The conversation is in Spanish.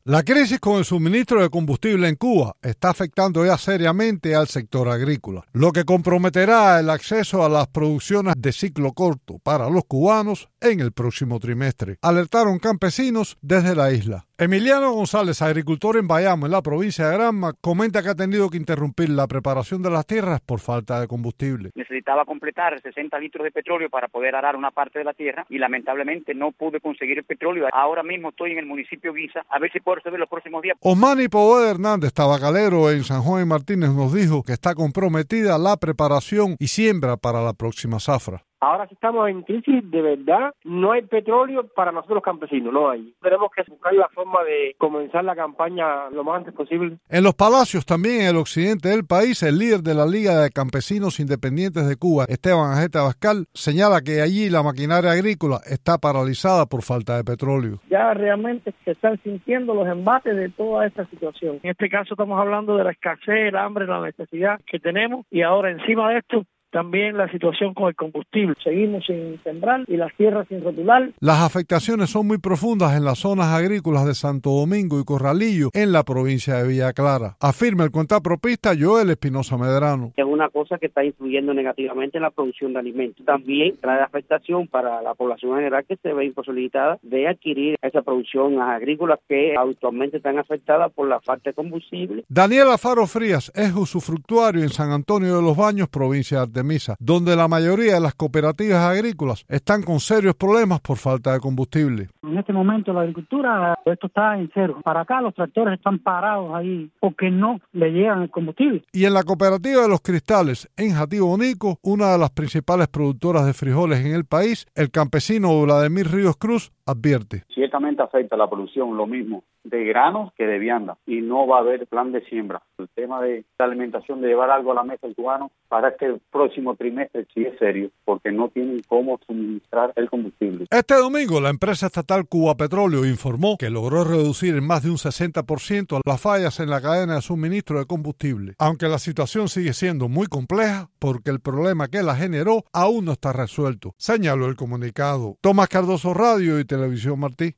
La crisis con el suministro de combustible en Cuba está afectando ya seriamente al sector agrícola, lo que comprometerá el acceso a las producciones de ciclo corto para los cubanos en el próximo trimestre, alertaron campesinos desde la isla. Emiliano González, agricultor en Bayamo, en la provincia de Granma, comenta que ha tenido que interrumpir la preparación de las tierras por falta de combustible. Necesitaba completar 60 litros de petróleo para poder arar una parte de la tierra y lamentablemente no pude conseguir el petróleo. Ahora mismo estoy en el municipio Guisa, a ver si puedo resolver los próximos días. Osmani Poveda Hernández, tabacalero en San Juan y Martínez, nos dijo que está comprometida la preparación y siembra para la próxima zafra. Ahora sí estamos en crisis, de verdad, no hay petróleo para nosotros los campesinos, no hay. Tenemos que buscar la forma de comenzar la campaña lo más antes posible. En los Palacios, también en el occidente del país, el líder de la Liga de Campesinos Independientes de Cuba, Esteban Ajeta Abascal, señala que allí la maquinaria agrícola está paralizada por falta de petróleo. Ya realmente se están sintiendo los embates de toda esta situación. En este caso estamos hablando de la escasez, el hambre, la necesidad que tenemos y ahora encima de esto también la situación con el combustible. Seguimos sin sembrar y las tierras sin rotular. Las afectaciones son muy profundas en las zonas agrícolas de Santo Domingo y Corralillo, en la provincia de Villa Clara, afirma el cuentapropista Joel Espinosa Medrano. Es una cosa que está influyendo negativamente en la producción de alimentos. También trae afectación para la población general que se ve imposibilitada de adquirir esa producción agrícola que actualmente están afectadas por la falta de combustible. Daniel Alfaro Frías es usufructuario en San Antonio de los Baños, provincia de Artemisa, donde la mayoría de las cooperativas agrícolas están con serios problemas por falta de combustible. En este momento la agricultura, esto está en cero. Para acá los tractores están parados ahí porque no le llegan el combustible. Y en la cooperativa de los Cristales, en Jatibonico, una de las principales productoras de frijoles en el país, el campesino Vladimir Ríos Cruz advierte. Ciertamente afecta la producción, lo mismo de granos que de vianda, y no va a haber plan de siembra. El tema de la alimentación, de llevar algo a la mesa del cubano para este próximo trimestre sí es serio, porque no tienen cómo suministrar el combustible. Este domingo la empresa estatal Cuba Petróleo informó que logró reducir en más de un 60% las fallas en la cadena de suministro de combustible, aunque la situación sigue siendo muy compleja porque el problema que la generó aún no está resuelto, señaló el comunicado. Tomás Cardoso, Radio y Televisión Martí.